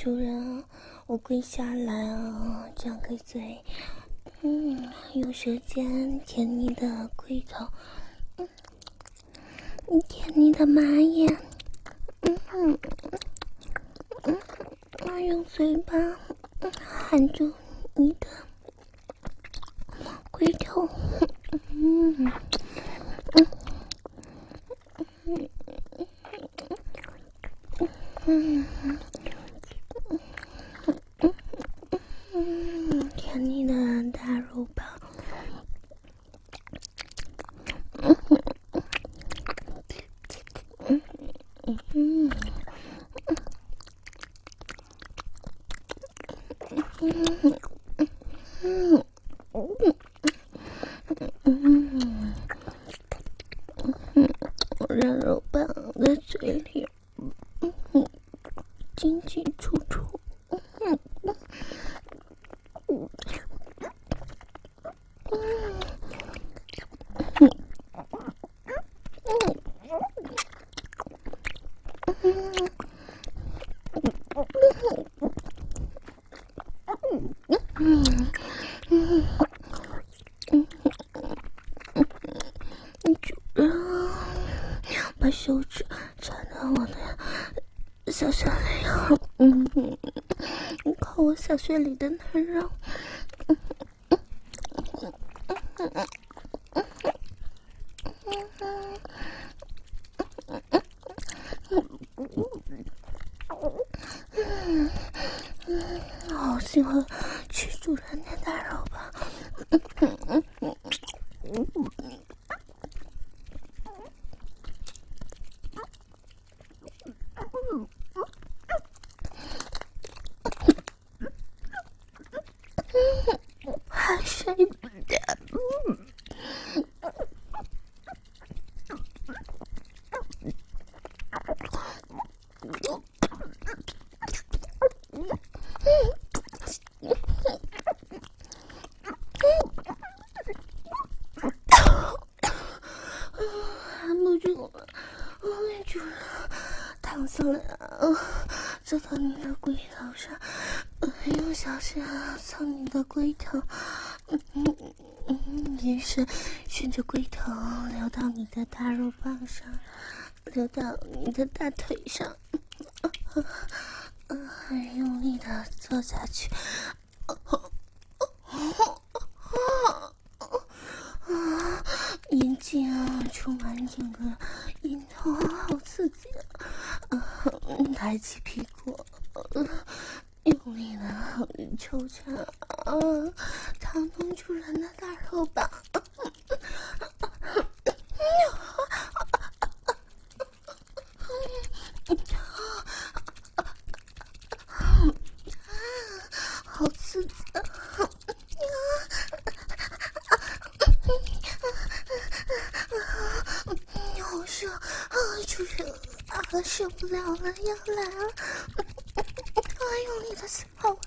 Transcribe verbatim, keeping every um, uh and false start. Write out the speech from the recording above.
主人，我跪下来啊，张开嘴，嗯，用舌尖舔你的龟头，嗯，舔你的马眼，嗯嗯嗯，我用嘴巴含住你的龟头，嗯嗯嗯嗯嗯，舔你的大肉棒，嗯嗯嗯嗯嗯嗯嗯，让肉棒在嘴里，嗯，进进出出，嗯嗯嗯嗯嗯，主人，把手指插到我的小穴里，嗯嗯，靠我小穴里的男人，嗯嗯嗯嗯嗯嗯，好喜欢吃主人的大肉吧，嗯嗯嗯嗯嗯。还睡不着，含不住了，哎，主人，躺下来啊，坐到你的龟头上，用小穴操你的龟头，嗯嗯嗯，于是顺着龟头流到你的大肉棒上，流到你的大腿上，嗯，很用力的坐下去，眼睛啊充满整个阴头，好刺激啊！嗯，抬起屁股，呃、用力的抽插啊，烫动主人的大肉棒。好刺激啊！好热啊，主人啊，受不了了，要来了！啊，用力的刺爆我